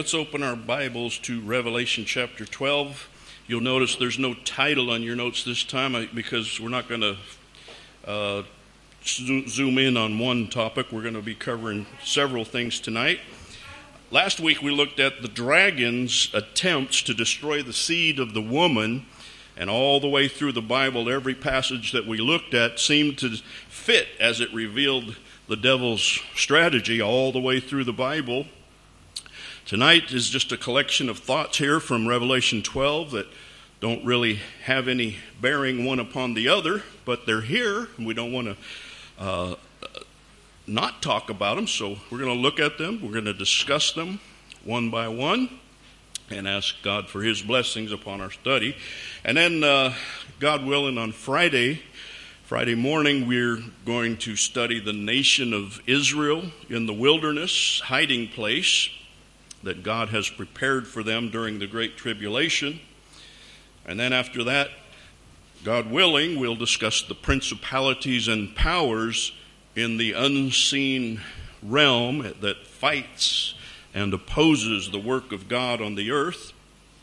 Let's open our Bibles to Revelation chapter 12. You'll notice there's no title on your notes this time because we're not going to zoom in on one topic. We're going to be covering several things tonight. Last week we looked at the dragon's attempts to destroy the seed of the woman, and all the way through the Bible, every passage that we looked at seemed to fit as it revealed the devil's strategy all the way through the Bible. Tonight is just a collection of thoughts here from Revelation 12 that don't really have any bearing one upon the other, but they're here, and we don't want to not talk about them, so we're going to look at them. We're going to discuss them one by one and ask God for His blessings upon our study. And then, God willing, on Friday morning, we're going to study the nation of Israel in the wilderness hiding place that God has prepared for them during the Great Tribulation. And then after that, God willing, we'll discuss the principalities and powers in the unseen realm that fights and opposes the work of God on the earth.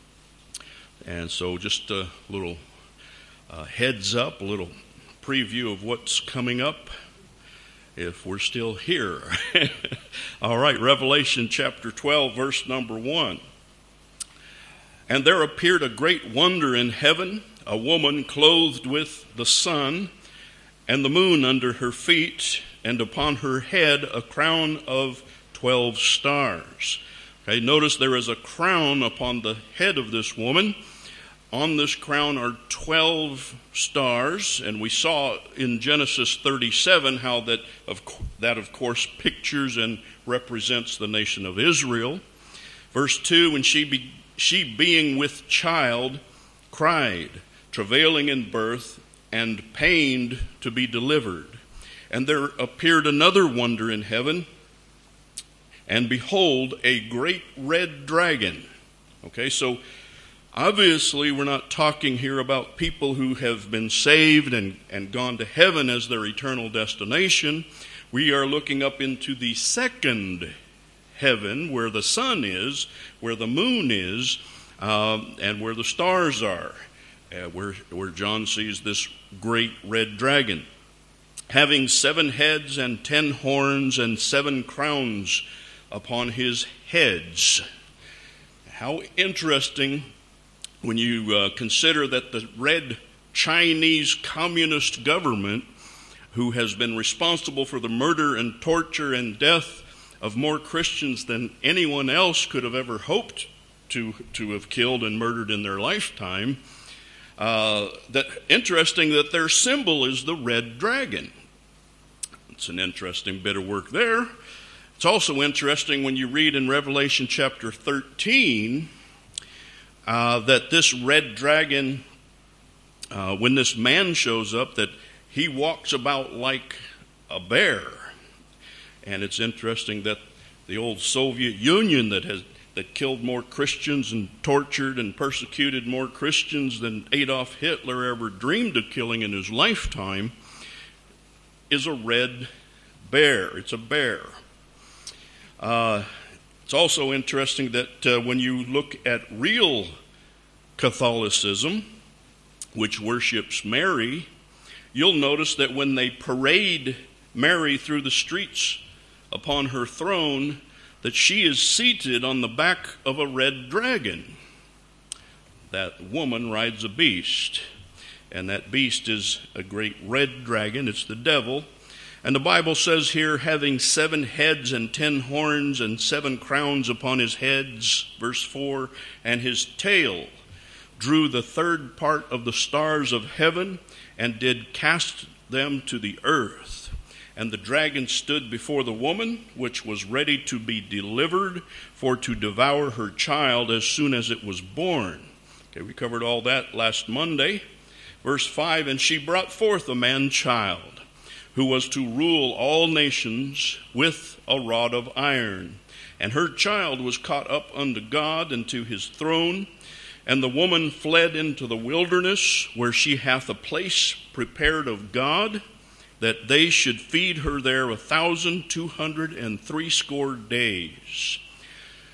And so just a little heads up, a little preview of what's coming up if we're still here. All right, Revelation chapter 12, verse number 1. And there appeared a great wonder in heaven, a woman clothed with the sun and the moon under her feet, and upon her head a crown of 12 stars. Okay, notice there is a crown upon the head of this woman. On this crown are 12 stars, and we saw in Genesis 37 how that of course pictures and represents the nation of Israel. Verse 2, and she being with child cried, travailing in birth, and pained to be delivered. And there appeared another wonder in heaven, and behold, a great red dragon. Okay, so obviously, we're not talking here about people who have been saved and gone to heaven as their eternal destination. We are looking up into the second heaven where the sun is, where the moon is, and where the stars are, where John sees this great red dragon, having 7 heads and 10 horns and 7 crowns upon his heads. How interesting when you consider that the red Chinese communist government, who has been responsible for the murder and torture and death of more Christians than anyone else could have ever hoped to have killed and murdered in their lifetime, interesting that their symbol is the red dragon. It's an interesting bit of work there. It's also interesting when you read in Revelation chapter 13 that this red dragon, when this man shows up, that he walks about like a bear. And it's interesting that the old Soviet Union that killed more Christians and tortured and persecuted more Christians than Adolf Hitler ever dreamed of killing in his lifetime is a red bear. It's a bear. It's also interesting that when you look at real Catholicism, which worships Mary, you'll notice that when they parade Mary through the streets upon her throne, that she is seated on the back of a red dragon. That woman rides a beast, and that beast is a great red dragon. It's the devil. And the Bible says here, having 7 heads and 10 horns and 7 crowns upon his heads, verse 4, and his tail drew the 3rd part of the stars of heaven and did cast them to the earth. And the dragon stood before the woman, which was ready to be delivered for to devour her child as soon as it was born. Okay, we covered all that last Monday. Verse 5, and she brought forth a man-child, who was to rule all nations with a rod of iron. And her child was caught up unto God and to his throne. And the woman fled into the wilderness, where she hath a place prepared of God, that they should feed her there 1,260 days.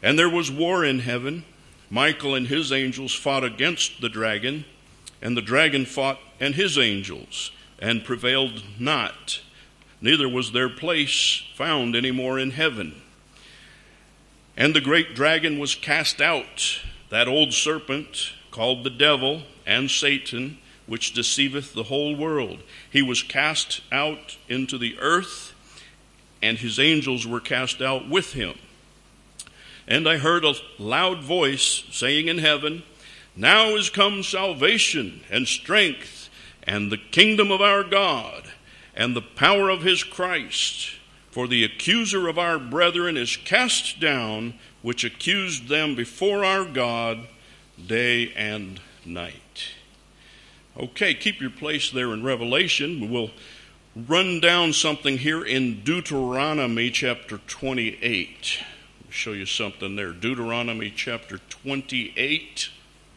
And there was war in heaven. Michael and his angels fought against the dragon, and the dragon fought and his angels, and prevailed not. Neither was their place found any more in heaven. And the great dragon was cast out, that old serpent, called the devil and Satan, which deceiveth the whole world. He was cast out into the earth, and his angels were cast out with him. And I heard a loud voice saying in heaven, Now is come salvation and strength, and the kingdom of our God, and the power of his Christ. For the accuser of our brethren is cast down, which accused them before our God day and night. Okay, keep your place there in Revelation. We'll run down something here in Deuteronomy chapter 28. I'll show you something there. Deuteronomy chapter 28.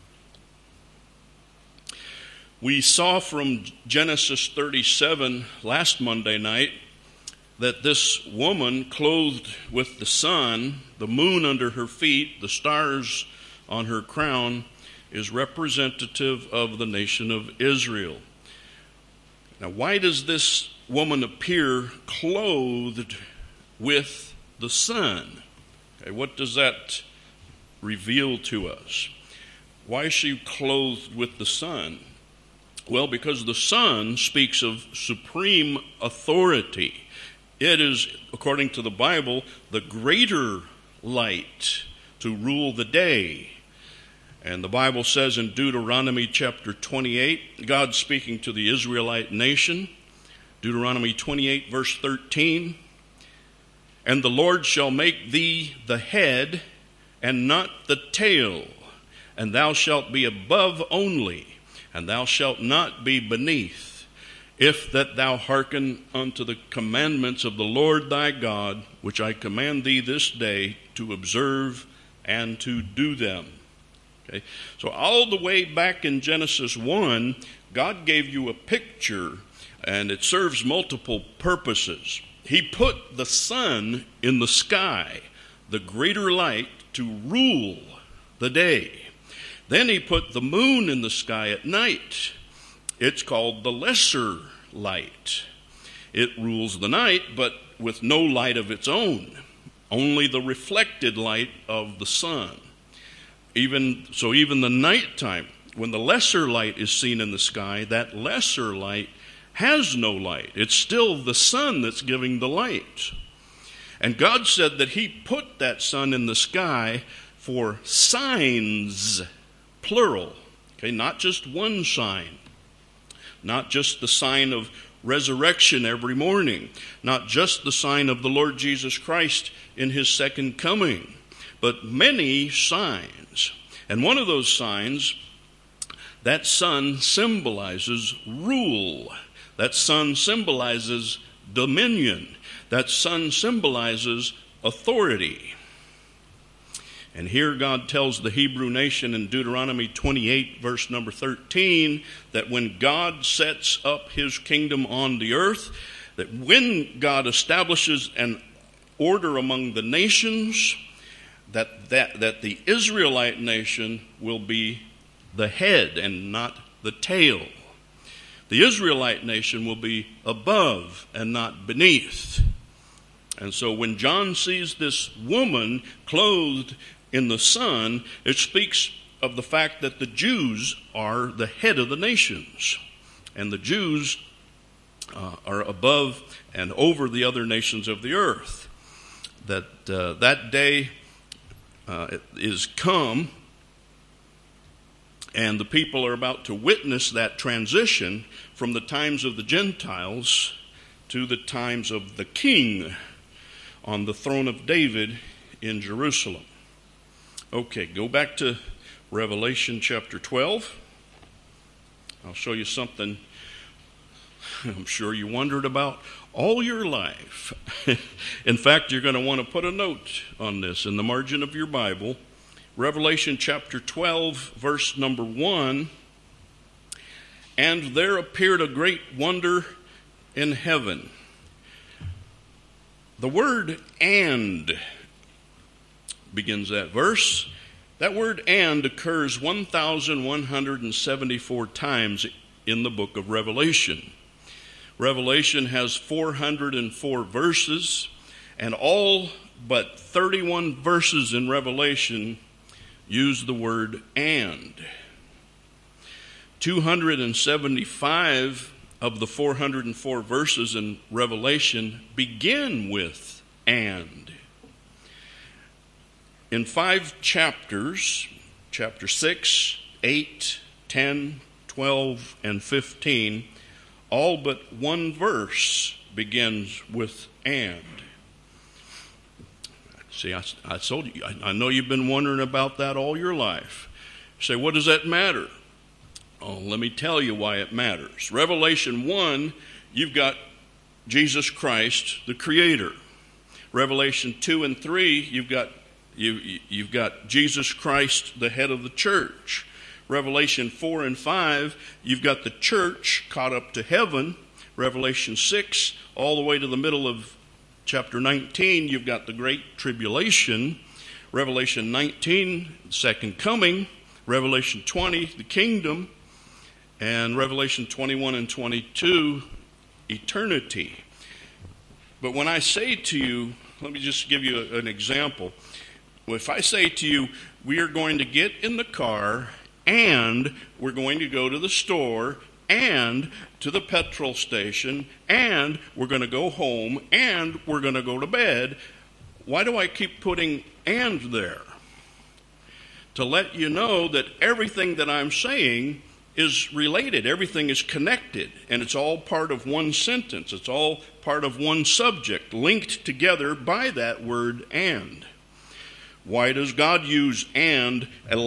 We saw from Genesis 37 last Monday night that this woman, clothed with the sun, the moon under her feet, the stars on her crown, is representative of the nation of Israel. Now, why does this woman appear clothed with the sun? Okay, what does that reveal to us? Why is she clothed with the sun? Well, because the sun speaks of supreme authority. It is, according to the Bible, the greater light to rule the day. And the Bible says in Deuteronomy chapter 28, God speaking to the Israelite nation, Deuteronomy 28 verse 13, And the Lord shall make thee the head and not the tail, and thou shalt be above only, and thou shalt not be beneath, if that thou hearken unto the commandments of the Lord thy God, which I command thee this day to observe and to do them. Okay. So all the way back in Genesis 1, God gave you a picture, and it serves multiple purposes. He put the sun in the sky, the greater light, to rule the day. Then he put the moon in the sky at night. It's called the lesser light. It rules the night, but with no light of its own, only the reflected light of the sun. Even the nighttime, when the lesser light is seen in the sky, that lesser light has no light. It's still the sun that's giving the light. And God said that he put that sun in the sky for signs, plural. Okay, not just one sign. Not just the sign of resurrection every morning. Not just the sign of the Lord Jesus Christ in his second coming. But many signs. And one of those signs, that sun symbolizes rule. That sun symbolizes dominion. That sun symbolizes authority. And here God tells the Hebrew nation in Deuteronomy 28, verse number 13, that when God sets up his kingdom on the earth, that when God establishes an order among the nations, that the Israelite nation will be the head and not the tail. The Israelite nation will be above and not beneath. And so when John sees this woman clothed in the sun, it speaks of the fact that the Jews are the head of the nations. And the Jews are above and over the other nations of the earth. That day is come, and the people are about to witness that transition from the times of the Gentiles to the times of the king on the throne of David in Jerusalem. Okay, go back to Revelation chapter 12. I'll show you something I'm sure you wondered about all your life. In fact, you're going to want to put a note on this in the margin of your Bible. Revelation chapter 12, verse number 1. And there appeared a great wonder in heaven. The word "and" begins that verse. That word "and" occurs 1,174 times in the book of Revelation. Revelation has 404 verses, and all but 31 verses in Revelation use the word "and." 275 of the 404 verses in Revelation begin with "and." In 5 chapters, chapter 6, 8, 10, 12, and 15, all but one verse begins with "and." See, I told you, I know you've been wondering about that all your life. You say, what does that matter? Oh, let me tell you why it matters. Revelation 1, you've got Jesus Christ, the Creator. Revelation 2 and 3, you've got Jesus Christ, the head of the church. Revelation 4 and 5, you've got the church caught up to heaven. Revelation 6, all the way to the middle of chapter 19, you've got the Great Tribulation. Revelation 19, second coming. Revelation 20, the kingdom. And Revelation 21 and 22, eternity. But when I say to you, let me just give you an example. If I say to you, we are going to get in the car and we're going to go to the store and to the petrol station and we're going to go home and we're going to go to bed, why do I keep putting "and" there? To let you know that everything that I'm saying is related. Everything is connected, and it's all part of one sentence. It's all part of one subject, linked together by that word "and." Why does God use "and"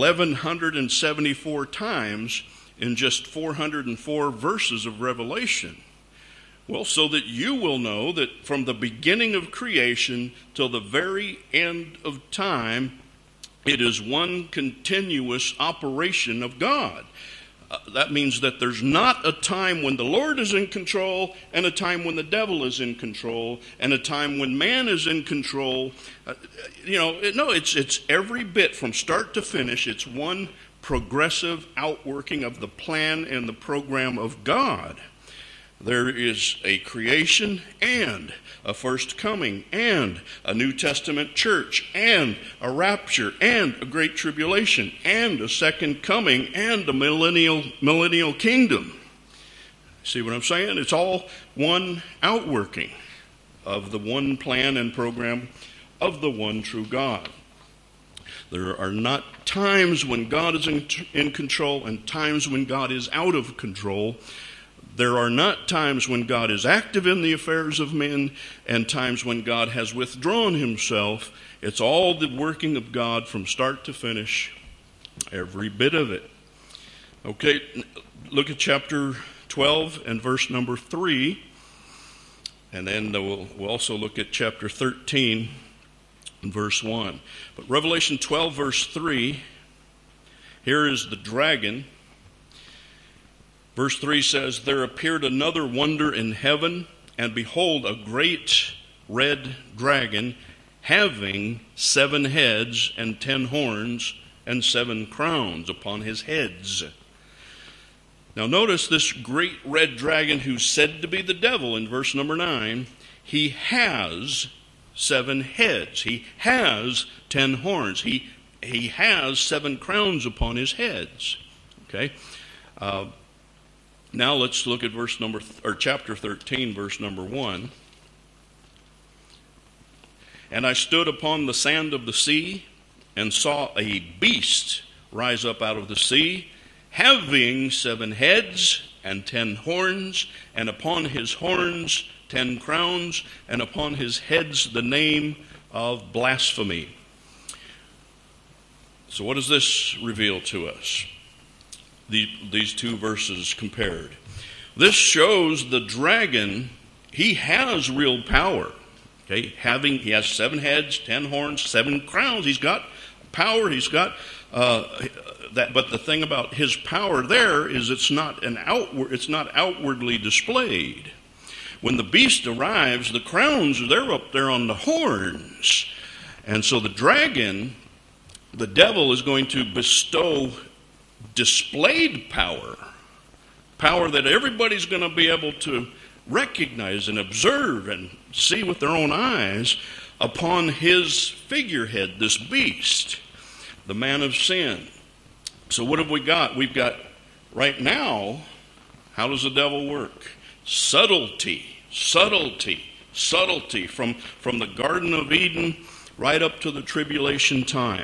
1,174 times in just 404 verses of Revelation? Well, so that you will know that from the beginning of creation till the very end of time, it is one continuous operation of God. That means that there's not a time when the Lord is in control and a time when the devil is in control and a time when man is in control. It's every bit from start to finish. It's one progressive outworking of the plan and the program of God. There is a creation and a first coming and a New Testament church and a rapture and a great tribulation and a second coming and a millennial kingdom. See what I'm saying? It's all one outworking of the one plan and program of the one true God. There are not times when God is in control and times when God is out of control. There are not times when God is active in the affairs of men and times when God has withdrawn himself. It's all the working of God from start to finish, every bit of it. Okay, look at chapter 12 and verse number 3. And then we'll also look at chapter 13 and verse 1. But Revelation 12 verse 3, here is the dragon. Verse 3 says, "There appeared another wonder in heaven, and behold, a great red dragon, having 7 heads and 10 horns and 7 crowns upon his heads." Now notice this great red dragon, who's said to be the devil in verse number 9, he has 7 heads. He has 10 horns. He has 7 crowns upon his heads. Okay? Now let's look at chapter 13, verse number 1. "And I stood upon the sand of the sea, and saw a beast rise up out of the sea, having 7 heads and 10 horns, and upon his horns 10 crowns, and upon his heads the name of blasphemy." So what does this reveal to us? These two verses compared. This shows the dragon, he has real power. Okay, he has 7 heads, 10 horns, 7 crowns. He's got power. He's got that. But the thing about his power there is it's not outwardly displayed. When the beast arrives, the crowns, they're up there on the horns. And so the dragon, the devil, is going to bestow displayed power that everybody's going to be able to recognize and observe and see with their own eyes upon his figurehead, this beast, the man of sin. So what have we got? We've got, right now, how does the devil work? Subtlety from the Garden of Eden right up to the tribulation time.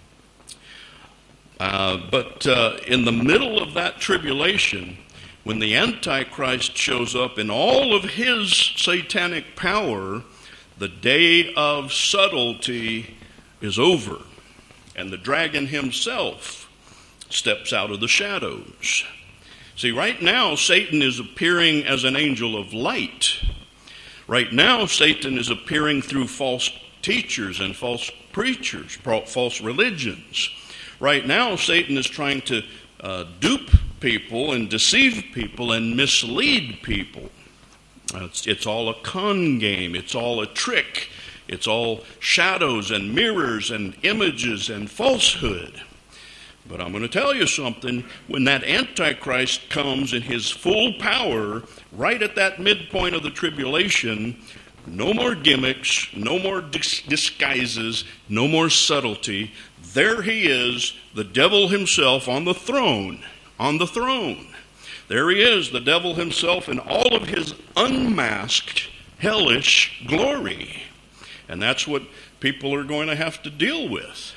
But in the middle of that tribulation, when the Antichrist shows up in all of his satanic power, the day of subtlety is over. And the dragon himself steps out of the shadows. See, right now, Satan is appearing as an angel of light. Right now, Satan is appearing through false teachers and false preachers, false religions. Right now, Satan is trying to dupe people and deceive people and mislead people. It's all a con game. It's all a trick. It's all shadows and mirrors and images and falsehood. But I'm going to tell you something. When that Antichrist comes in his full power, right at that midpoint of the tribulation, no more gimmicks, no more disguises, no more subtlety. There he is, the devil himself on the throne. There he is, the devil himself in all of his unmasked, hellish glory. And that's what people are going to have to deal with.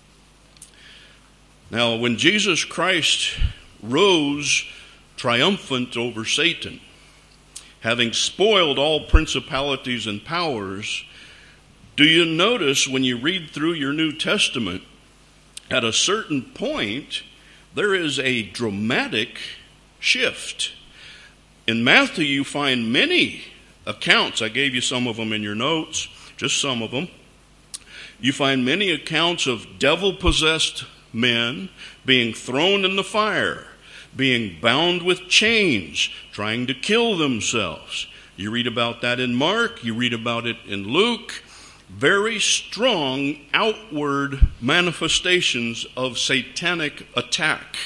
Now, when Jesus Christ rose triumphant over Satan, having spoiled all principalities and powers, do you notice when you read through your New Testament, at a certain point, there is a dramatic shift. In Matthew, you find many accounts. I gave you some of them in your notes, just some of them. You find many accounts of devil-possessed men being thrown in the fire, being bound with chains, trying to kill themselves. You read about that in Mark, you read about it in Luke. Very strong outward manifestations of satanic attack.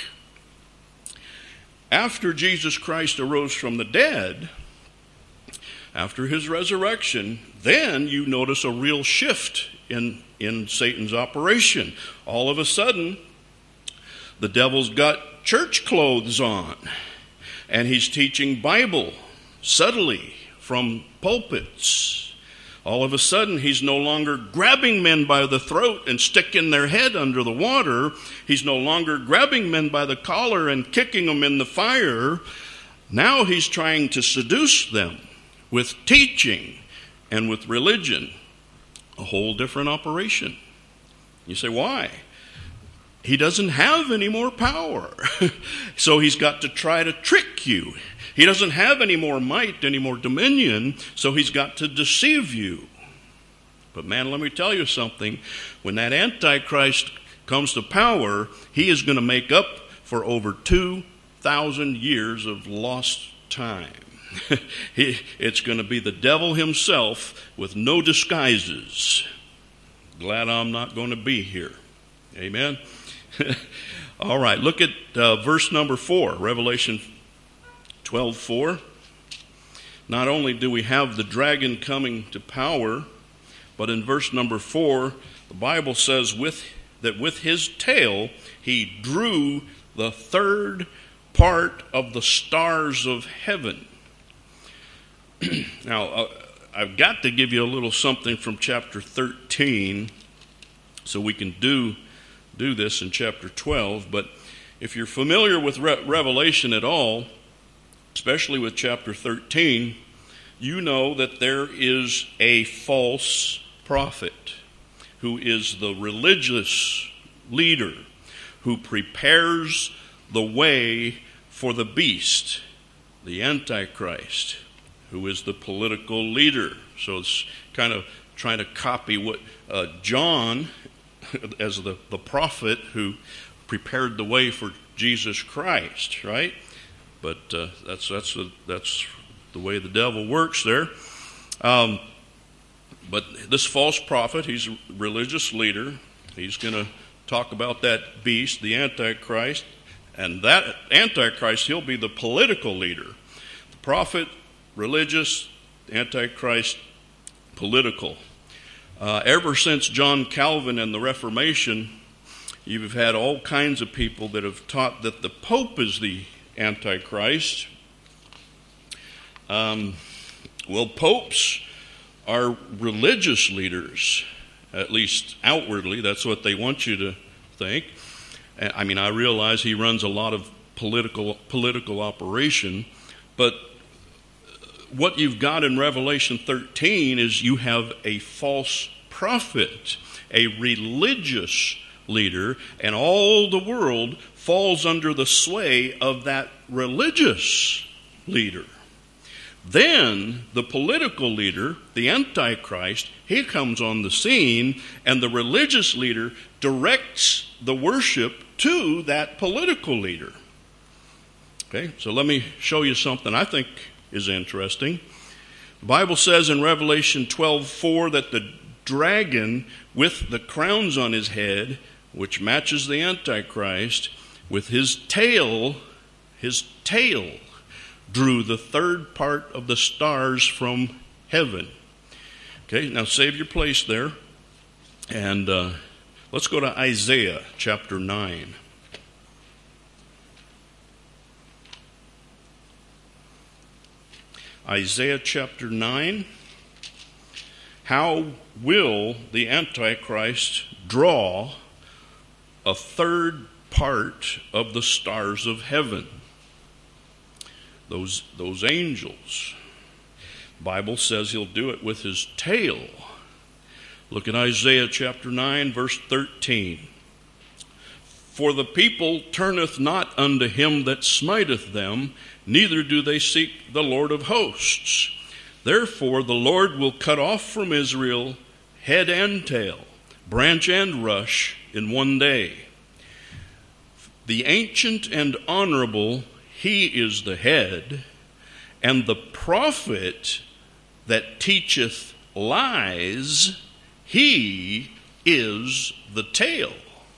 After Jesus Christ arose from the dead, after his resurrection, then you notice a real shift in Satan's operation. All of a sudden, the devil's got church clothes on, and he's teaching Bible subtly from pulpits. All of a sudden, he's no longer grabbing men by the throat and sticking their head under the water. He's no longer grabbing men by the collar and kicking them in the fire. Now he's trying to seduce them with teaching and with religion. A whole different operation. You say, why? He doesn't have any more power. So he's got to try to trick you. He doesn't have any more might, any more dominion, so he's got to deceive you. But man, let me tell you something. When that Antichrist comes to power, he is going to make up for over 2,000 years of lost time. It's going to be the devil himself with no disguises. Glad I'm not going to be here. Amen? All right, look at verse number 4, Revelation 12:4. Not only do we have the dragon coming to power, but in verse number 4, the Bible says that with his tail he drew the third part of the stars of heaven. Now, I've got to give you a little something from chapter 13 so we can do this in chapter 12. But if you're familiar with Revelation at all, especially with chapter 13, you know that there is a false prophet who is the religious leader who prepares the way for the beast, the Antichrist, who is the political leader. So it's kind of trying to copy what John, as the prophet who prepared the way for Jesus Christ, right? But that's the way the devil works there. But this false prophet, he's a religious leader. He's going to talk about that beast, the Antichrist. And that Antichrist, he'll be the political leader. The prophet, religious, Antichrist, political. Ever since John Calvin and the Reformation, you've had all kinds of people that have taught that the Pope is the Antichrist. Well, popes are religious leaders, at least outwardly. That's what they want you to think. I mean, I realize he runs a lot of political operation, but what you've got in Revelation 13 is you have a false prophet, a religious leader, and all the world falls under the sway of that religious leader. Then the political leader, the Antichrist, he comes on the scene, and the religious leader directs the worship to that political leader. Okay, so let me show you something I think is interesting. The Bible says in Revelation 12:4 that the dragon with the crowns on his head, which matches the Antichrist, with his tail drew the third part of the stars from heaven. Okay, now save your place there. And let's go to Isaiah chapter 9. Isaiah chapter 9. How will the Antichrist draw a third part of the stars of heaven? Those angels. The Bible says he'll do it with his tail. Look at Isaiah chapter 9, verse 13. For the people turneth not unto him that smiteth them, neither do they seek the Lord of hosts. Therefore the Lord will cut off from Israel head and tail, branch and rush in one day. The ancient and honorable, he is the head, and the prophet that teacheth lies, he is the tail.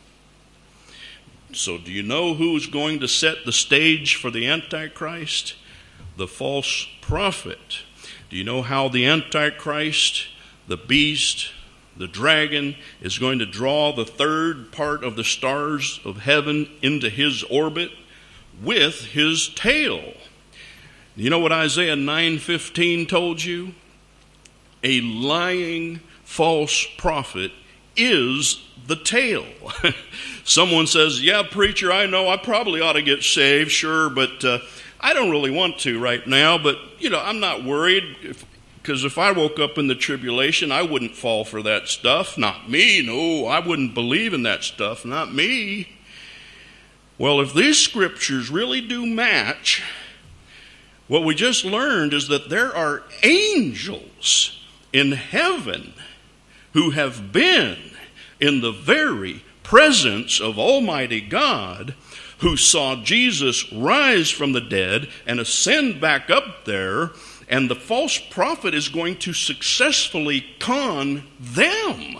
So do you know who's going to set the stage for the Antichrist? The false prophet. Do you know how the Antichrist, the beast, the dragon, is going to draw the third part of the stars of heaven into his orbit? With his tail. You know what Isaiah 9:15 told you? A lying false prophet is the tail. Someone says, yeah, preacher, I know I probably ought to get saved, sure, but I don't really want to right now, but, I'm not worried, because if I woke up in the tribulation, I wouldn't fall for that stuff. Not me, no, I wouldn't believe in that stuff, not me. Well, if these scriptures really do match, what we just learned is that there are angels in heaven who have been in the very presence of Almighty God, who saw Jesus rise from the dead and ascend back up there, and the false prophet is going to successfully con them.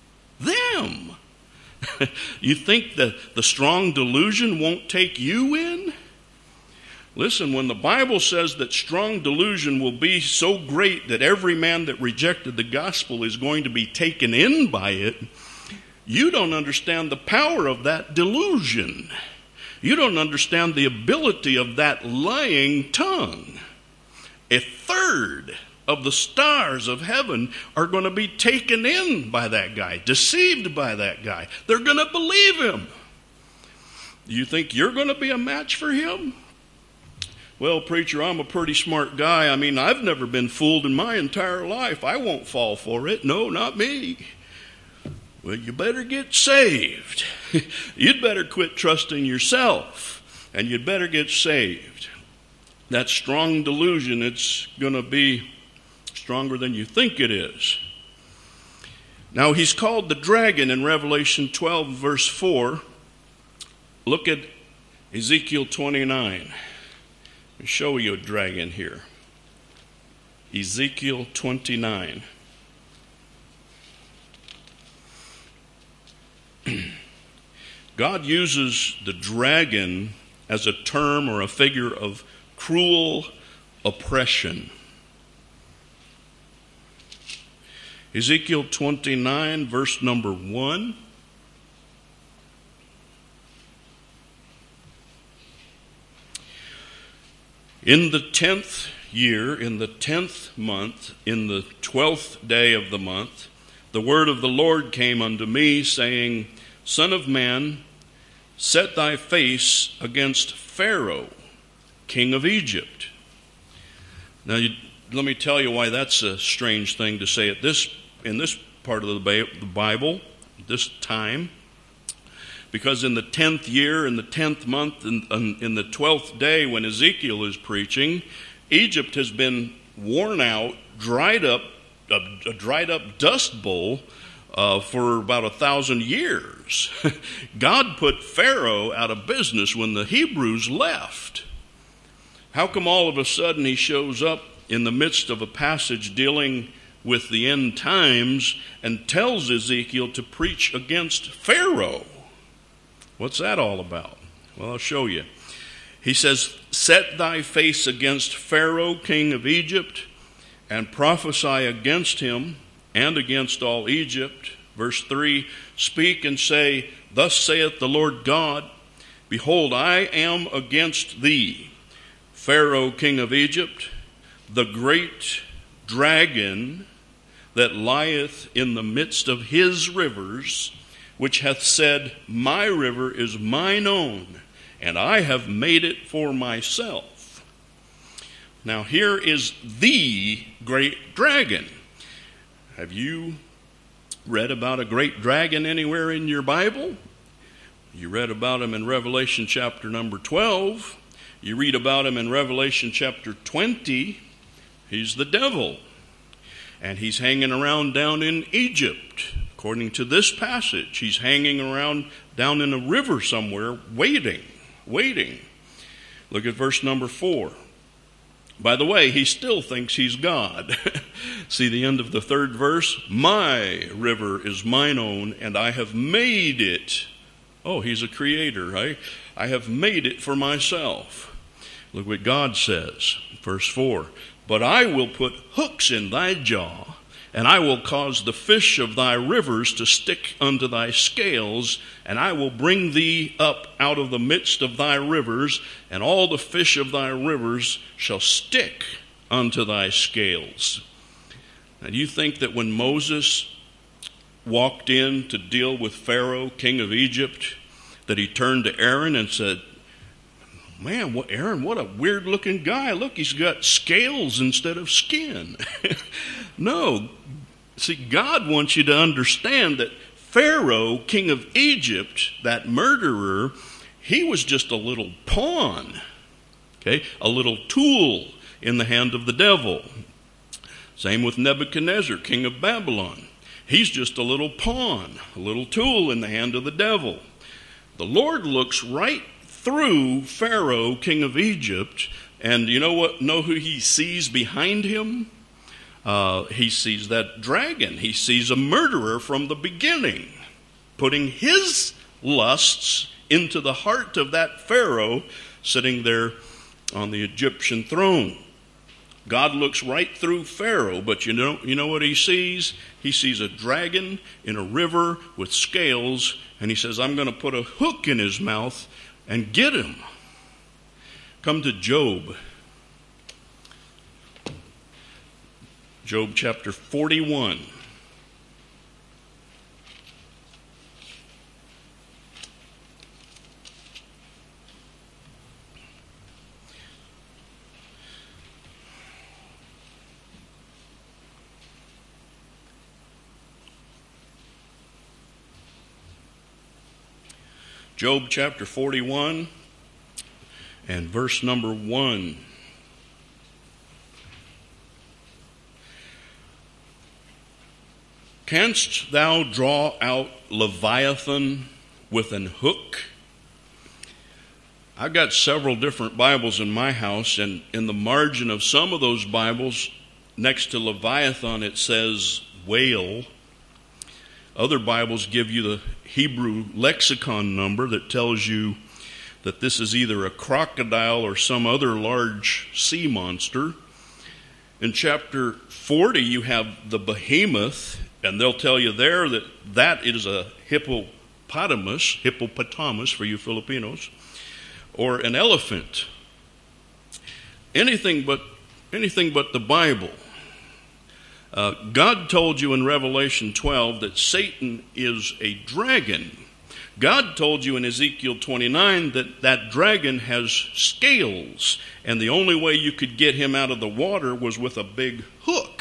You think that the strong delusion won't take you in? Listen, when the Bible says that strong delusion will be so great that every man that rejected the gospel is going to be taken in by it, you don't understand the power of that delusion. You don't understand the ability of that lying tongue. A third of the stars of heaven are going to be taken in by that guy, deceived by that guy. They're going to believe him. Do you think you're going to be a match for him? Well, preacher, I'm a pretty smart guy. I mean, I've never been fooled in my entire life. I won't fall for it. No, not me. Well, you better get saved. You'd better quit trusting yourself, and you'd better get saved. That strong delusion, it's going to be stronger than you think it is. Now, he's called the dragon in Revelation 12, verse 4. Look at Ezekiel 29. Let me show you a dragon here. Ezekiel 29. God uses the dragon as a term or a figure of cruel oppression. Ezekiel 29, verse number 1. In the 10th year, in the 10th month, in the 12th day of the month, the word of the Lord came unto me, saying, Son of man, set thy face against Pharaoh, king of Egypt. Now, let me tell you why that's a strange thing to say in this part of the Bible, this time. Because in the 10th year, in the 10th month, in the 12th day when Ezekiel is preaching, Egypt has been worn out, dried up, a dried up dust bowl for about 1,000 years. God put Pharaoh out of business when the Hebrews left. How come all of a sudden he shows up in the midst of a passage dealing with the end times and tells Ezekiel to preach against Pharaoh? What's that all about? Well, I'll show you. He says, Set thy face against Pharaoh, king of Egypt, and prophesy against him and against all Egypt. Verse 3, Speak and say, Thus saith the Lord God, Behold, I am against thee, Pharaoh, king of Egypt, the great dragon that lieth in the midst of his rivers, which hath said, My river is mine own, and I have made it for myself. Now here is the great dragon. Have you read about a great dragon anywhere in your Bible? You read about him in Revelation chapter number 12. You read about him in Revelation chapter 20. He's the devil. And he's hanging around down in Egypt. According to this passage, he's hanging around down in a river somewhere, waiting. Look at verse number 4. By the way, he still thinks he's God. See the end of the 3rd verse? My river is mine own, and I have made it. Oh, he's a creator, right? I have made it for myself. Look what God says, verse 4. But I will put hooks in thy jaw, and I will cause the fish of thy rivers to stick unto thy scales, and I will bring thee up out of the midst of thy rivers, and all the fish of thy rivers shall stick unto thy scales. Now, do you think that when Moses walked in to deal with Pharaoh, king of Egypt, that he turned to Aaron and said, Man, Aaron, what a weird-looking guy. Look, he's got scales instead of skin. No. See, God wants you to understand that Pharaoh, king of Egypt, that murderer, he was just a little pawn, okay, a little tool in the hand of the devil. Same with Nebuchadnezzar, king of Babylon. He's just a little pawn, a little tool in the hand of the devil. The Lord looks right through Pharaoh, king of Egypt, and you know what? Know who he sees behind him? He sees that dragon. He sees a murderer from the beginning, putting his lusts into the heart of that Pharaoh sitting there on the Egyptian throne. God looks right through Pharaoh, but you know what he sees? He sees a dragon in a river with scales, and he says, I'm going to put a hook in his mouth and get him. Come to Job. Job chapter 41. Job chapter 41 and verse number 1. Canst thou draw out Leviathan with an hook? I've got several different Bibles in my house, and in the margin of some of those Bibles, next to Leviathan, it says whale. Other Bibles give you the Hebrew lexicon number that tells you that this is either a crocodile or some other large sea monster. In chapter 40, you have the behemoth, and they'll tell you there that that is a hippopotamus for you Filipinos, or an elephant. Anything but the Bible. God told you in Revelation 12 that Satan is a dragon. God told you in Ezekiel 29 that that dragon has scales, and the only way you could get him out of the water was with a big hook.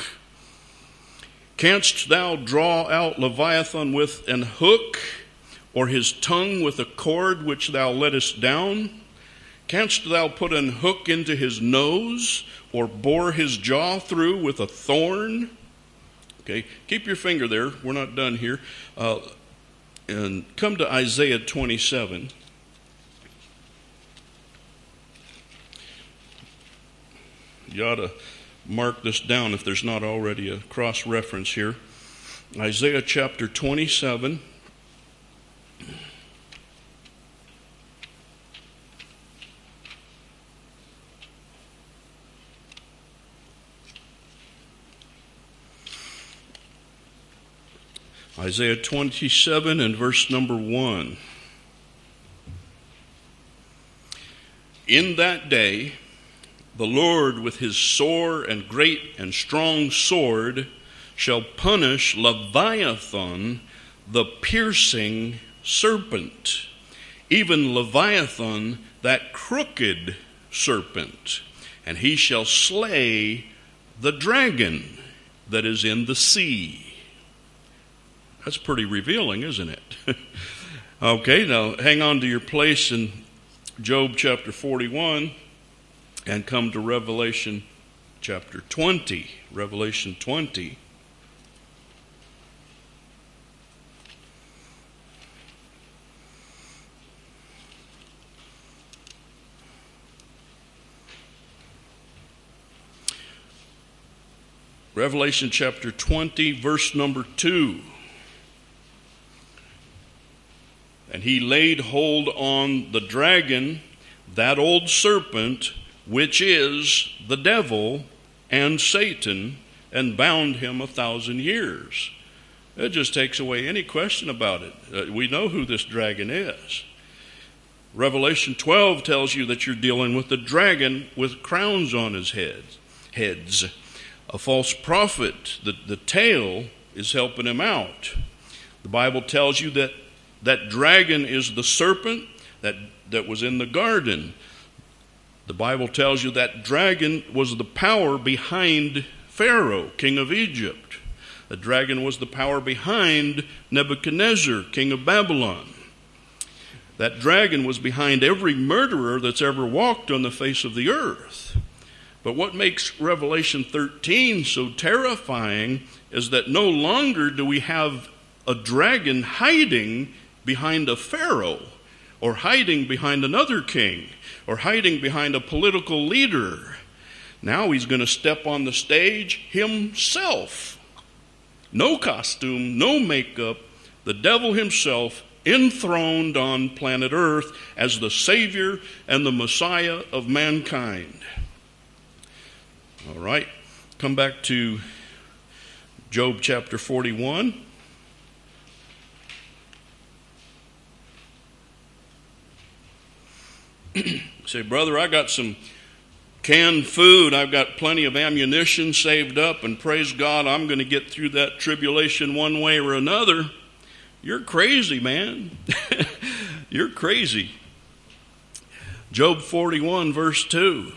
Canst thou draw out Leviathan with an hook, or his tongue with a cord which thou lettest down? Canst thou put an hook into his nose, or bore his jaw through with a thorn? Okay, keep your finger there. We're not done here. And come to Isaiah 27. You ought to mark this down if there's not already a cross-reference here. Isaiah chapter 27. Isaiah 27 and verse number 1. In that day, the Lord with his sore and great and strong sword shall punish Leviathan, the piercing serpent, even Leviathan, that crooked serpent, and he shall slay the dragon that is in the sea. That's pretty revealing, isn't it? Okay, now hang on to your place in Job chapter 41 and come to Revelation chapter 20. Revelation 20. Revelation chapter 20, verse number 2. And he laid hold on the dragon, that old serpent, which is the devil and Satan, and bound him 1,000 years. It just takes away any question about it. We know who this dragon is. Revelation 12 tells you that you're dealing with the dragon with crowns on his heads. A false prophet, the tail, is helping him out. The Bible tells you that that dragon is the serpent that was in the garden. The Bible tells you that dragon was the power behind Pharaoh, king of Egypt. The dragon was the power behind Nebuchadnezzar, king of Babylon. That dragon was behind every murderer that's ever walked on the face of the earth. But what makes Revelation 13 so terrifying is that no longer do we have a dragon hiding behind a pharaoh, or hiding behind another king, or hiding behind a political leader. Now he's going to step on the stage himself. No costume, no makeup, the devil himself enthroned on planet Earth as the Savior and the Messiah of mankind. All right, come back to Job chapter 41. Say, brother, I got some canned food. I've got plenty of ammunition saved up, and praise God, I'm going to get through that tribulation one way or another. You're crazy, man. You're crazy. Job 41, verse 2.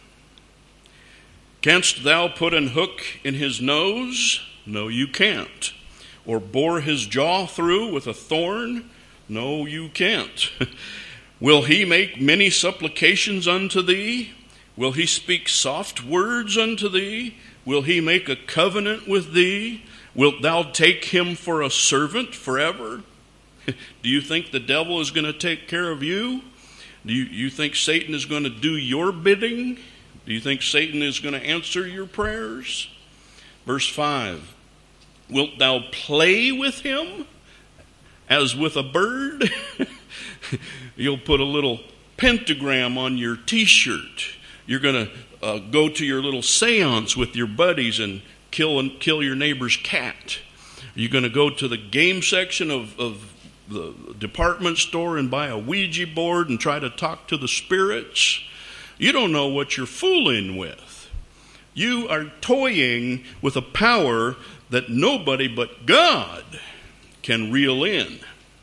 Canst thou put an hook in his nose? No, you can't. Or bore his jaw through with a thorn? No, you can't. Will he make many supplications unto thee? Will he speak soft words unto thee? Will he make a covenant with thee? Wilt thou take him for a servant forever? Do you think the devil is going to take care of you? Do you think Satan is going to do your bidding? Do you think Satan is going to answer your prayers? Verse 5. Wilt thou play with him? as with a bird. You'll put a little pentagram on your t-shirt. You're going to go to your little seance with your buddies and kill your neighbor's cat. You're going to go to the game section of the department store and buy a Ouija board and try to talk to the spirits. You don't know what you're fooling with. You are toying with a power that nobody but God can reel in.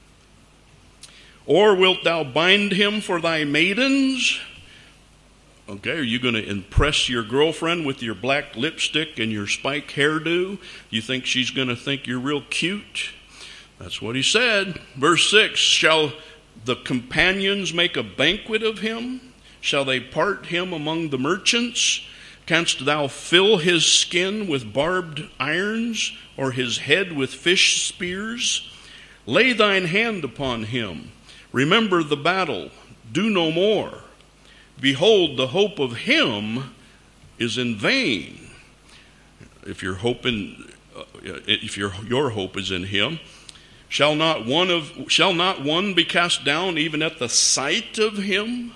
Or wilt thou bind him for thy maidens? Okay, are you going to impress your girlfriend with your black lipstick and your spike hairdo? You think she's going to think you're real cute? That's what he said. Verse 6, shall the companions make a banquet of him? Shall they part him among the merchants? Canst thou fill his skin with barbed irons, or his head with fish spears? Lay thine hand upon him. Remember the battle. Do no more. Behold, the hope of him is in vain. If your hope is in him, shall not one be cast down even at the sight of him?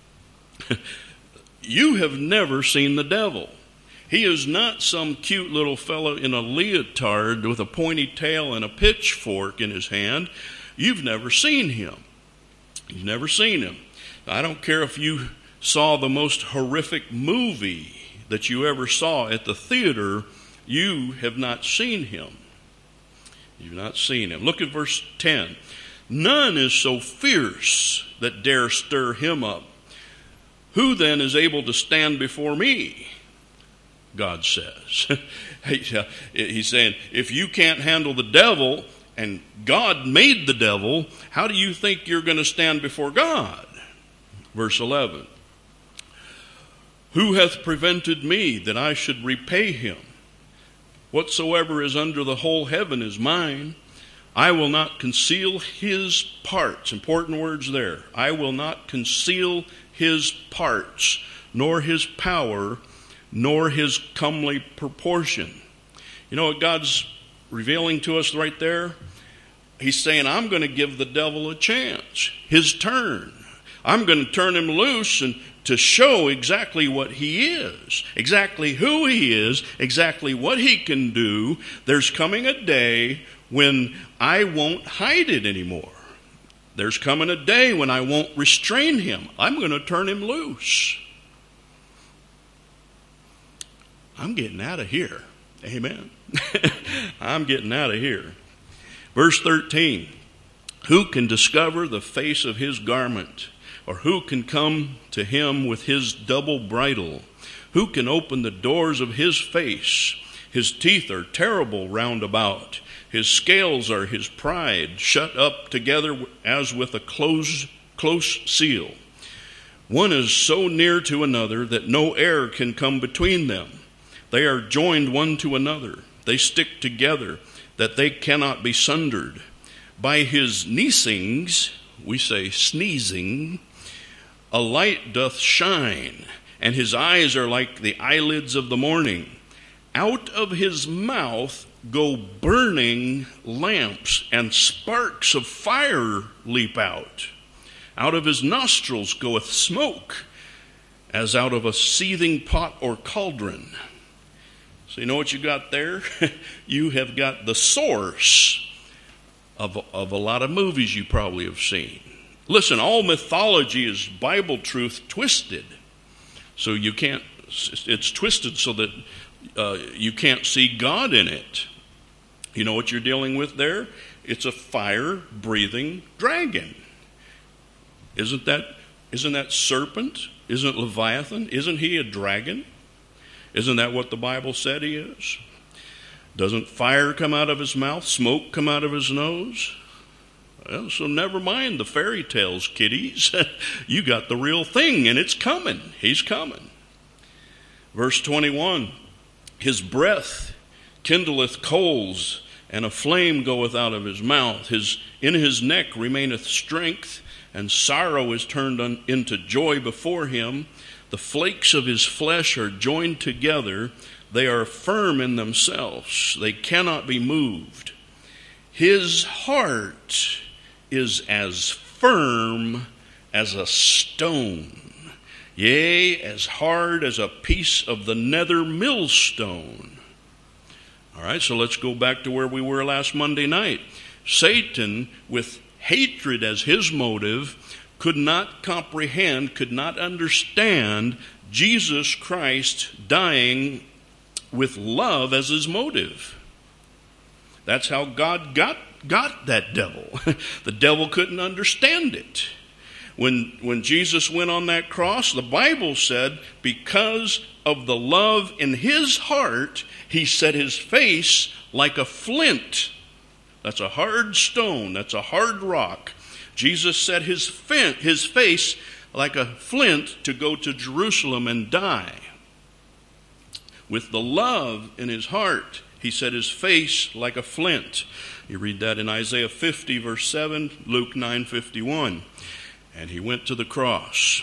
You have never seen the devil. He is not some cute little fellow in a leotard with a pointy tail and a pitchfork in his hand. You've never seen him. You've never seen him. I don't care if you saw the most horrific movie that you ever saw at the theater, you have not seen him. You've not seen him. Look at verse 10. None is so fierce that dare stir him up. Who then is able to stand before me? God says. He's saying, if you can't handle the devil, and God made the devil, how do you think you're going to stand before God? Verse 11. Who hath prevented me that I should repay him? Whatsoever is under the whole heaven is mine. I will not conceal his parts. Important words there. I will not conceal his parts, nor his power, nor his comely proportion. You know what God's revealing to us right there? He's saying, I'm going to give the devil a chance, his turn. I'm going to turn him loose and to show exactly what he is, exactly who he is, exactly what he can do. There's coming a day when I won't hide it anymore. There's coming a day when I won't restrain him. I'm going to turn him loose. I'm getting out of here. Amen. I'm getting out of here. Verse 13. Who can discover the face of his garment? Or who can come to him with his double bridle? Who can open the doors of his face? His teeth are terrible round about. His scales are his pride, shut up together as with a close seal. One is so near to another that no air can come between them. They are joined one to another. They stick together that they cannot be sundered. By his neesings, we say sneezing, a light doth shine, and his eyes are like the eyelids of the morning. Out of his mouth go burning lamps, and sparks of fire leap out. Out of his nostrils goeth smoke, as out of a seething pot or cauldron. So you know what you got there? You have got the source of a lot of movies you probably have seen. Listen, all mythology is Bible truth twisted. So you can't, it's twisted so that you can't see God in it. You know what you're dealing with there? It's a fire-breathing dragon. Isn't that serpent? Isn't Leviathan? Isn't he a dragon? Isn't that what the Bible said he is? Doesn't fire come out of his mouth? Smoke come out of his nose? Well, so never mind the fairy tales, kiddies. You got the real thing, and it's coming. He's coming. Verse 21, his breath kindleth coals, and a flame goeth out of his mouth. In his neck remaineth strength, and sorrow is turned into joy before him. The flakes of his flesh are joined together. They are firm in themselves. They cannot be moved. his heart is as firm as a stone, yea, as hard as a piece of the nether millstone. All right, so let's go back to where we were last Monday night. Satan, with hatred as his motive, could not comprehend, could not understand Jesus Christ dying with love as his motive. That's how God got that devil. The devil couldn't understand it. When Jesus went on that cross, the Bible said, because of the love in his heart, he set his face like a flint. That's a hard stone. That's a hard rock. Jesus set his face like a flint to go to Jerusalem and die. With the love in his heart, he set his face like a flint. You read that in Isaiah 50, verse 7, Luke 9:51. And he went to the cross.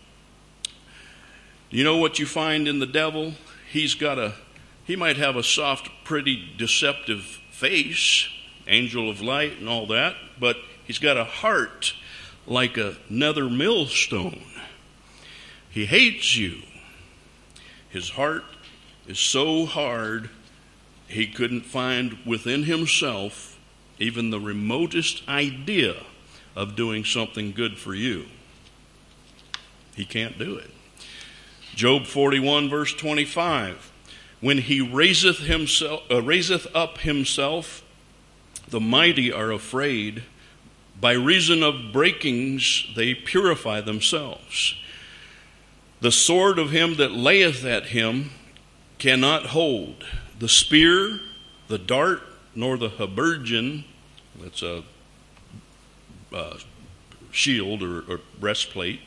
You know what you find in the devil? He might have a soft, pretty, deceptive face, angel of light and all that, but he's got a heart like a nether millstone. He hates you. His heart is so hard, he couldn't find within himself even the remotest idea of doing something good for you. He can't do it. Job 41, verse 25. When he raiseth up himself, the mighty are afraid. By reason of breakings, they purify themselves. The sword of him that layeth at him cannot hold. The spear, the dart, nor the habergeon, that's a shield or breastplate.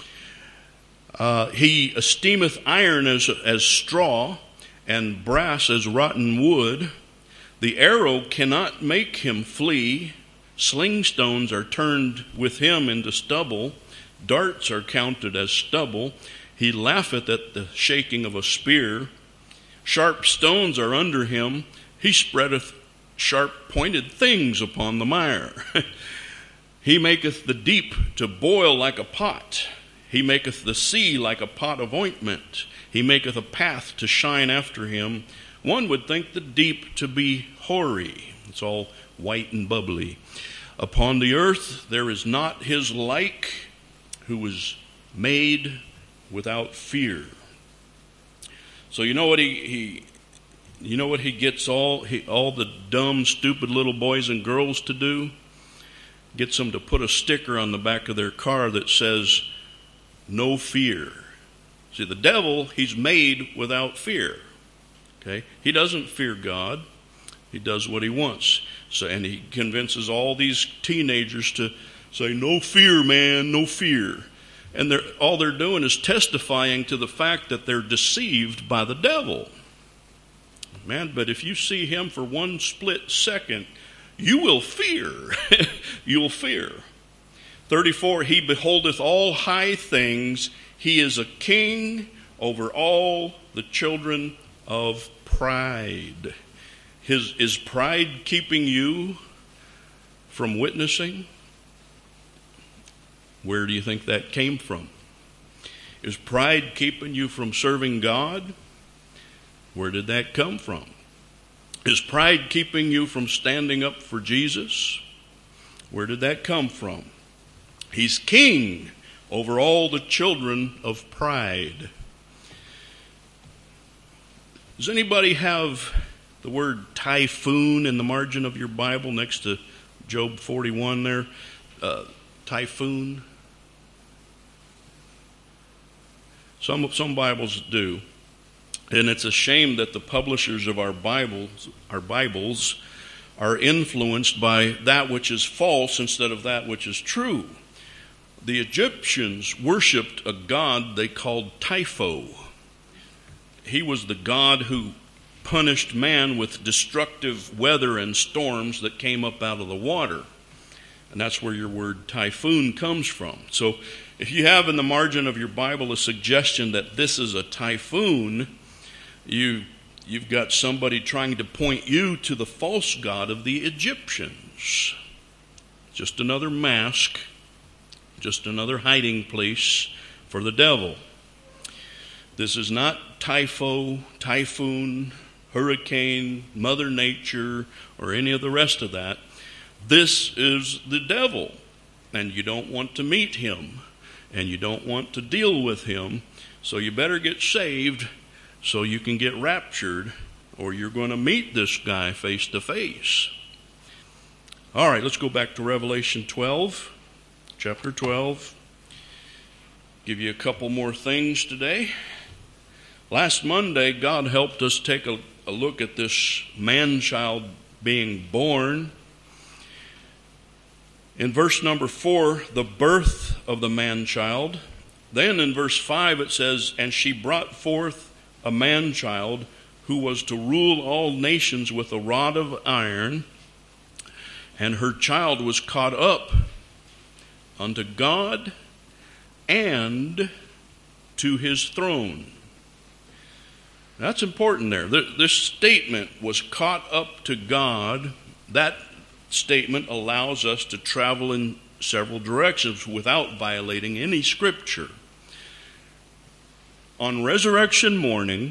He esteemeth iron as straw, and brass as rotten wood. The arrow cannot make him flee. Sling stones are turned with him into stubble. Darts are counted as stubble. He laugheth at the shaking of a spear. Sharp stones are under him. He spreadeth sharp pointed things upon the mire. He maketh the deep to boil like a pot. He maketh the sea like a pot of ointment. He maketh a path to shine after him. One would think the deep to be hoary. It's all white and bubbly. Upon the earth there is not his like, who was made without fear. So you know what he gets all the dumb, stupid little boys and girls to do? Gets them to put a sticker on the back of their car that says, "No fear." See, the devil, he's made without fear. Okay? He doesn't fear God. He does what he wants. So, and he convinces all these teenagers to say, "No fear, man, no fear." And all they're doing is testifying to the fact that they're deceived by the devil. Man, but if you see him for one split second, you will fear. You'll fear. 34, he beholdeth all high things. He is a king over all the children of pride. Is pride keeping you from witnessing? Where do you think that came from? Is pride keeping you from serving God? Where did that come from? Is pride keeping you from standing up for Jesus? Where did that come from? He's king over all the children of pride. Does anybody have the word typhoon in the margin of your Bible next to Job 41 there? Typhoon? Some Bibles do. And it's a shame that the publishers of our Bibles are influenced by that which is false instead of that which is true. The Egyptians worshipped a god they called Typho. He was the god who punished man with destructive weather and storms that came up out of the water. And that's where your word typhoon comes from. So if you have in the margin of your Bible a suggestion that this is a typhoon, you you've got somebody trying to point you to the false god of the Egyptians. Just another mask, just another hiding place for the devil. This is not typhoon, hurricane, Mother Nature, or any of the rest of that. This is the devil, and you don't want to meet him, and you don't want to deal with him, so you better get saved so you can get raptured, or you're going to meet this guy face to face. All right, let's go back to Revelation 12, chapter 12. Give you a couple more things today. Last Monday, God helped us take a look at this man-child being born. In verse number 4, the birth of the man-child. Then in verse 5 it says, and she brought forth a man-child who was to rule all nations with a rod of iron, and her child was caught up unto God and to his throne. That's important there. This statement was caught up to God. That statement allows us to travel in several directions without violating any scripture. On resurrection morning,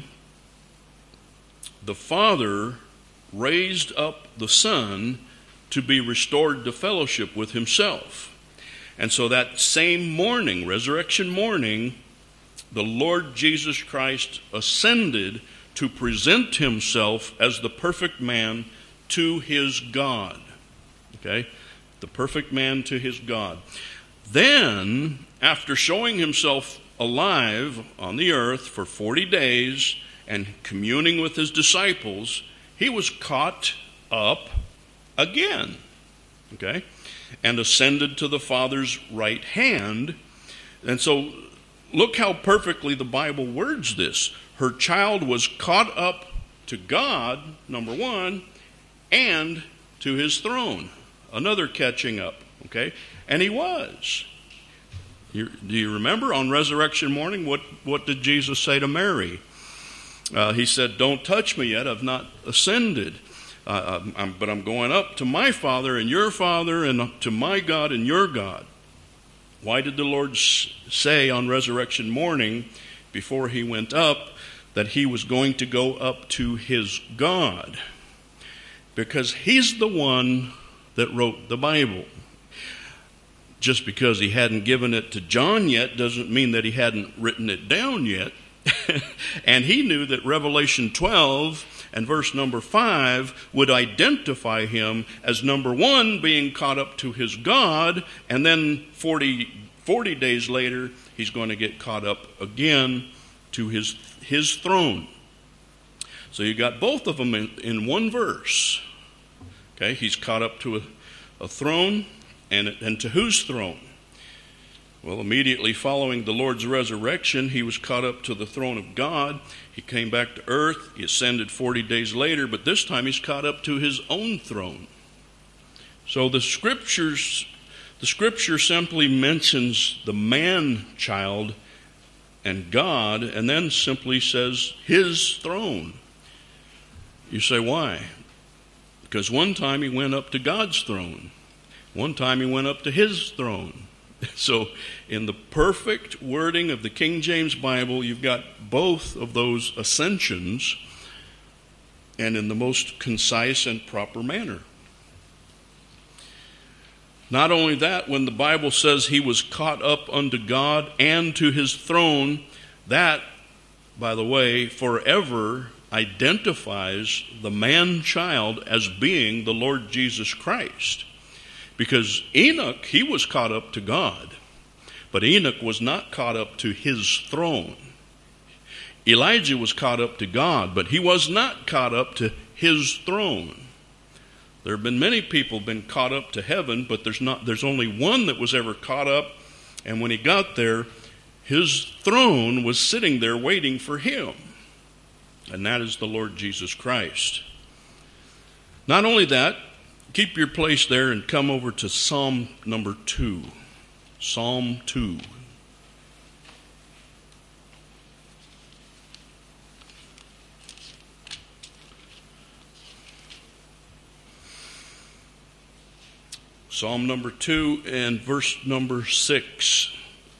the Father raised up the Son to be restored to fellowship with himself. And so that same morning, resurrection morning, the Lord Jesus Christ ascended to present himself as the perfect man to his God. Okay? The perfect man to his God. Then, after showing himself alive on the earth for 40 days and communing with his disciples, he was caught up again. Okay? And ascended to the Father's right hand. And so, look how perfectly the Bible words this. Her child was caught up to God, number one, and to his throne. Another catching up, okay? And he was. Do you remember on resurrection morning, what did Jesus say to Mary? He said, don't touch me yet, I've not ascended. But I'm going up to my Father and your Father, and to my God and your God. Why did the Lord say on resurrection morning, before he went up, that he was going to go up to his God? Because he's the one that wrote the Bible. Just because he hadn't given it to John yet doesn't mean that he hadn't written it down yet. And he knew that Revelation 12 and verse number 5 would identify him as number one, being caught up to his God, and then 40 days later, he's going to get caught up again to his throne. So you got both of them in one verse. Okay, he's caught up to a throne, and to whose throne? Well, immediately following the Lord's resurrection, he was caught up to the throne of God. He came back to earth. He ascended 40 days later, but this time he's caught up to his own throne. So the scripture simply mentions the man-child and God, and then simply says his throne. You say, why? Because one time he went up to God's throne. One time he went up to his throne. So in the perfect wording of the King James Bible, you've got both of those ascensions, and in the most concise and proper manner. Not only that, when the Bible says he was caught up unto God and to his throne, that, by the way, forever identifies the man-child as being the Lord Jesus Christ. Because Enoch, he was caught up to God, but Enoch was not caught up to his throne. Elijah was caught up to God, but he was not caught up to his throne. There have been many people been caught up to heaven, but there's only one that was ever caught up, and when he got there, his throne was sitting there waiting for him. And that is the Lord Jesus Christ. Not only that, keep your place there and come over to Psalm number 2. Psalm 2. Psalm number 2 and verse number 6.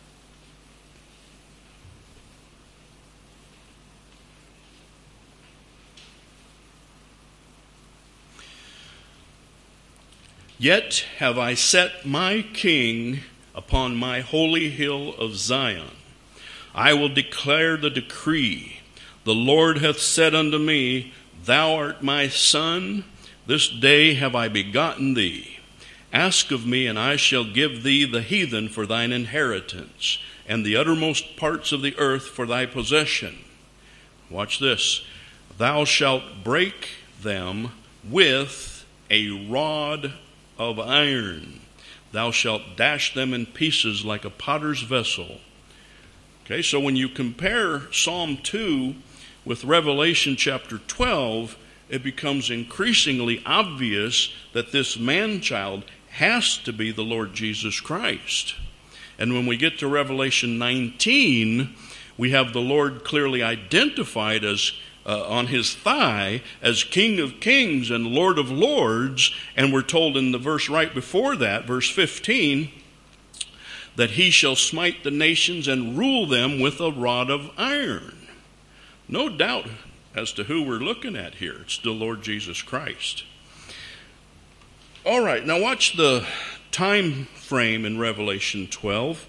Yet have I set my king upon my holy hill of Zion. I will declare the decree. The Lord hath said unto me, Thou art my son, this day have I begotten thee. Ask of me, and I shall give thee the heathen for thine inheritance, and the uttermost parts of the earth for thy possession. Watch this. Thou shalt break them with a rod of iron. Thou shalt dash them in pieces like a potter's vessel. Okay, so when you compare Psalm 2 with Revelation chapter 12, it becomes increasingly obvious that this man-child has to be the Lord Jesus Christ. And when we get to Revelation 19, we have the Lord clearly identified as on his thigh as King of Kings and Lord of Lords, and we're told in the verse right before that, verse 15, that he shall smite the nations and rule them with a rod of iron. No doubt as to who we're looking at here. It's the Lord Jesus Christ. All right, now watch the time frame in Revelation 12.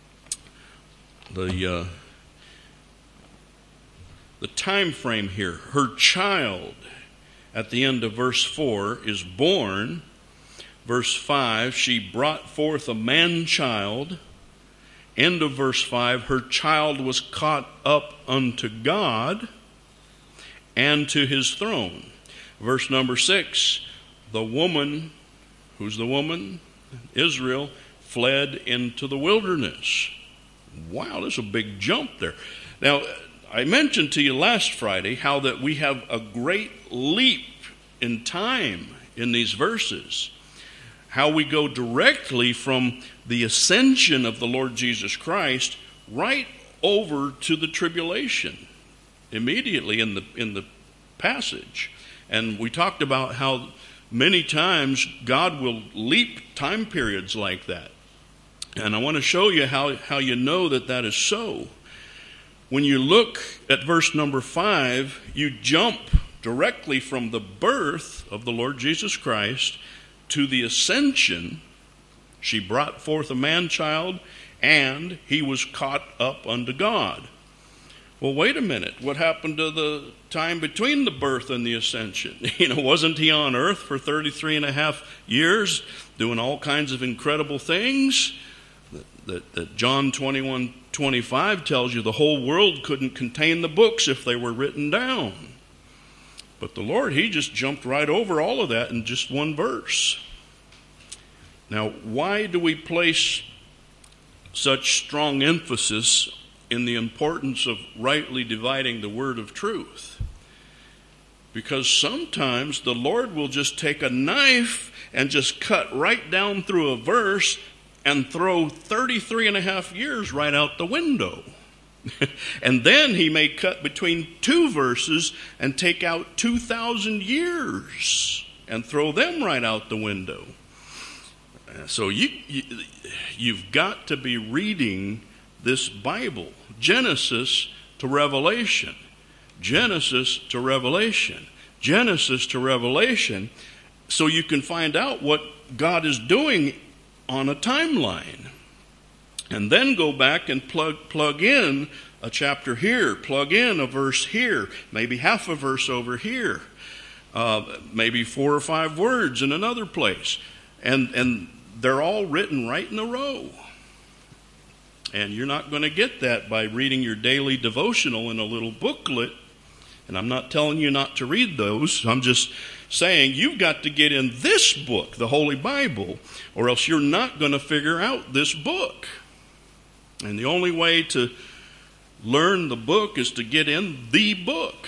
The time frame here. Her child, at the end of verse 4, is born. Verse 5, she brought forth a man-child. End of verse 5, her child was caught up unto God and to his throne. Verse number 6, the woman, who's the woman? Israel, fled into the wilderness. Wow, there's a big jump there. Now, I mentioned to you last Friday how that we have a great leap in time in these verses. How we go directly from the ascension of the Lord Jesus Christ right over to the tribulation immediately in the passage. And we talked about how many times God will leap time periods like that. And I want to show you how you know that is so. When you look at verse number 5, you jump directly from the birth of the Lord Jesus Christ to the ascension. She brought forth a man-child, and he was caught up unto God. Well, wait a minute. What happened to the time between the birth and the ascension? Wasn't he on earth for 33 and a half years doing all kinds of incredible things? That John 21:25 tells you the whole world couldn't contain the books if they were written down. But the Lord, he just jumped right over all of that in just one verse. Now, why do we place such strong emphasis in the importance of rightly dividing the word of truth? Because sometimes the Lord will just take a knife and just cut right down through a verse and throw 33 and a half years right out the window. And then he may cut between two verses and take out 2,000 years and throw them right out the window. So you've got to be reading this Bible, Genesis to Revelation, Genesis to Revelation, Genesis to Revelation, so you can find out what God is doing on a timeline. And then go back and plug in a chapter here, plug in a verse here, maybe half a verse over here, maybe 4 or 5 words in another place. And they're all written right in a row. And you're not going to get that by reading your daily devotional in a little booklet. And I'm not telling you not to read those. I'm just saying you've got to get in this book, the Holy Bible, or else you're not going to figure out this book. And the only way to learn the book is to get in the book.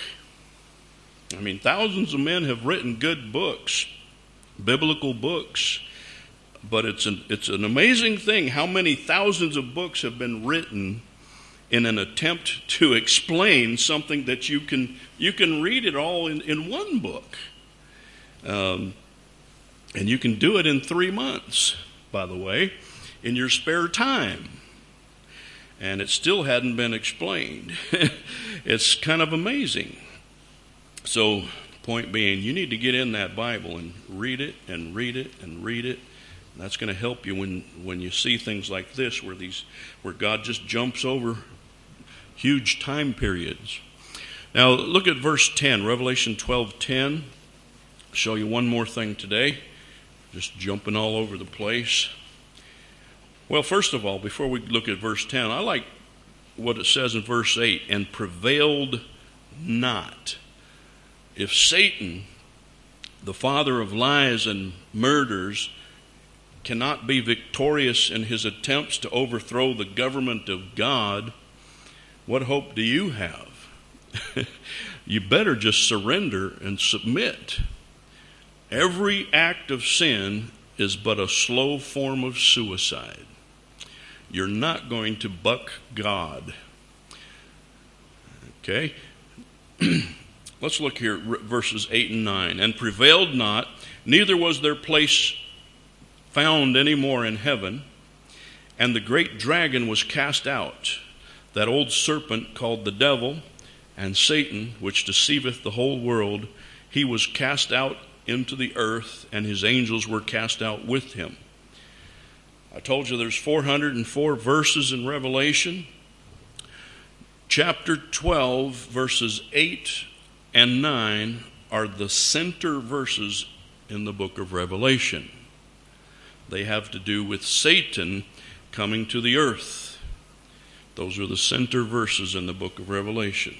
I mean, thousands of men have written good books, biblical books, but it's an amazing thing how many thousands of books have been written in an attempt to explain something that you can read it all in one book. And you can do it in 3 months, by the way, in your spare time. And it still hadn't been explained. It's kind of amazing. So, point being, you need to get in that Bible and read it and read it and read it. And that's going to help you when you see things like this, where God just jumps over huge time periods. Now, look at verse 10, Revelation 12:10. I'll show you one more thing today. Just jumping all over the place. Well, first of all, before we look at verse 10, I like what it says in verse 8, and prevailed not. If Satan, the father of lies and murders, cannot be victorious in his attempts to overthrow the government of God, what hope do you have? You better just surrender and submit. Every act of sin is but a slow form of suicide. You're not going to buck God. Okay? Let's look here, verses 8 and 9. And prevailed not, neither was their place found any more in heaven. And the great dragon was cast out, that old serpent called the devil and Satan, which deceiveth the whole world. He was cast out into the earth, and his angels were cast out with him. I told you there's 404 verses in Revelation. Chapter 12, verses 8 and 9 are the center verses in the book of Revelation. They have to do with Satan coming to the earth. Those are the center verses in the book of Revelation.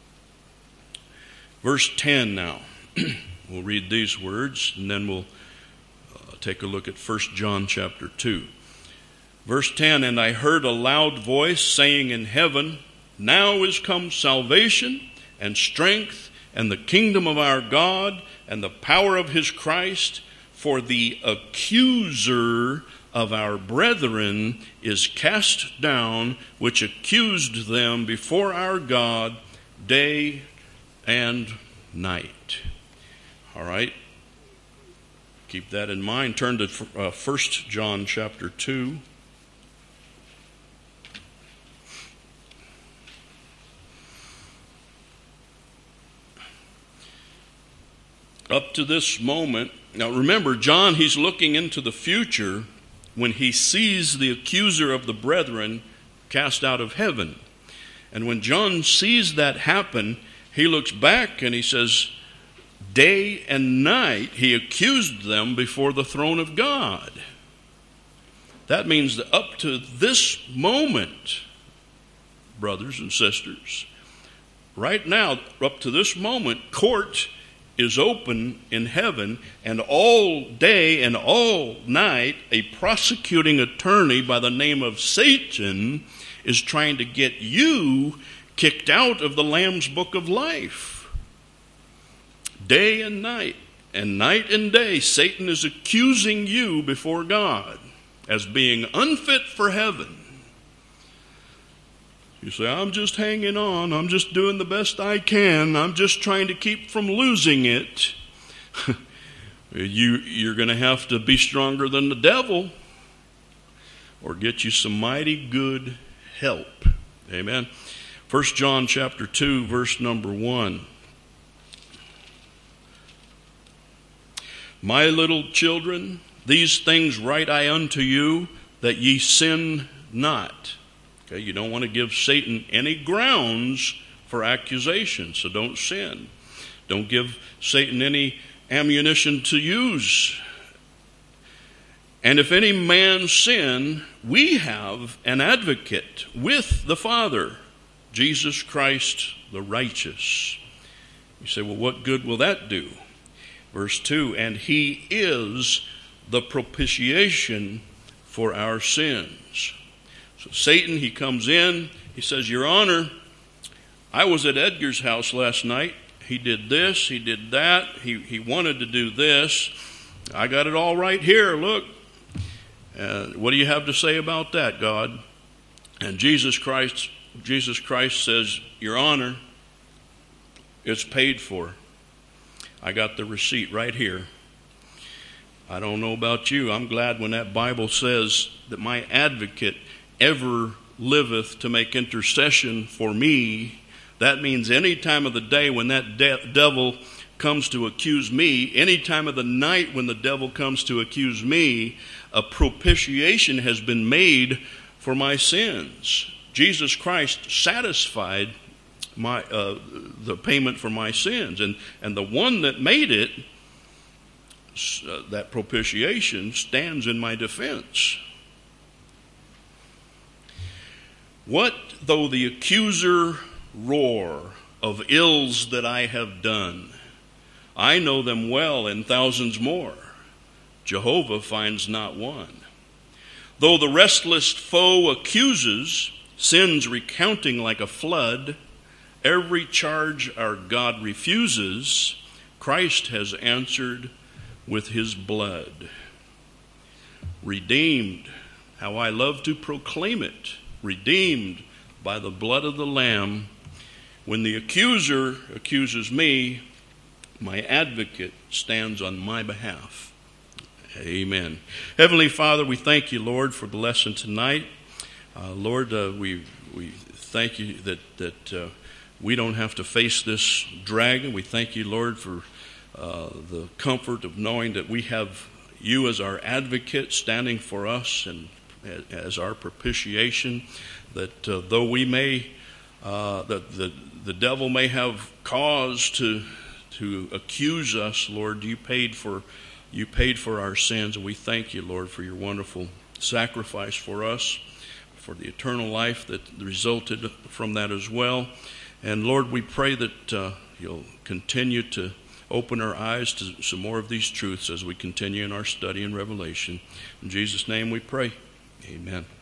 Verse 10 now. We'll read these words, and then we'll take a look at 1 John chapter 2. Verse 10, and I heard a loud voice saying in heaven, now is come salvation and strength and the kingdom of our God and the power of his Christ, for the accuser of our brethren is cast down, which accused them before our God day and night. All right. Keep that in mind. Turn to 1 John chapter 2. Up to this moment, now remember, John, he's looking into the future when he sees the accuser of the brethren cast out of heaven. And when John sees that happen, he looks back and he says, day and night he accused them before the throne of God. That means that up to this moment, brothers and sisters, right now, up to this moment, court is open in heaven, and all day and all night, a prosecuting attorney by the name of Satan is trying to get you kicked out of the Lamb's book of life. Day and night and day, Satan is accusing you before God as being unfit for heaven. You say, I'm just hanging on. I'm just doing the best I can. I'm just trying to keep from losing it. You're going to have to be stronger than the devil or get you some mighty good help. Amen. 1 John chapter 2, verse number 1. My little children, these things write I unto you, that ye sin not. Okay, you don't want to give Satan any grounds for accusation, so don't sin. Don't give Satan any ammunition to use. And if any man sin, we have an advocate with the Father, Jesus Christ the righteous. You say, well, what good will that do? Verse 2, and he is the propitiation for our sins. So Satan, he comes in, he says, Your Honor, I was at Edgar's house last night. He did this, he did that, he wanted to do this. I got it all right here, look. What do you have to say about that, God? And Jesus Christ says, Your Honor, it's paid for. I got the receipt right here. I don't know about you. I'm glad when that Bible says that my advocate ever liveth to make intercession for me. That means any time of the day when that devil comes to accuse me, any time of the night when the devil comes to accuse me, a propitiation has been made for my sins. Jesus Christ satisfied the payment for my sins, and the one that made it, that propitiation, stands in my defense. What though the accuser roar of ills that I have done? I know them well and thousands more. Jehovah finds not one. Though the restless foe accuses, sins recounting like a flood, every charge our God refuses, Christ has answered with his blood. Redeemed, how I love to proclaim it, redeemed by the blood of the Lamb. When the accuser accuses me, my advocate stands on my behalf. Amen. Heavenly Father, we thank you, Lord, for the lesson tonight. Lord, we thank you that we don't have to face this dragon. We thank you, Lord, for the comfort of knowing that we have you as our advocate standing for us and as our propitiation, that though we may, that the devil may have cause to accuse us, Lord, you paid for our sins, and we thank you, Lord, for your wonderful sacrifice for us, for the eternal life that resulted from that as well. And Lord, we pray that you'll continue to open our eyes to some more of these truths as we continue in our study in Revelation. In Jesus' name we pray. Amen.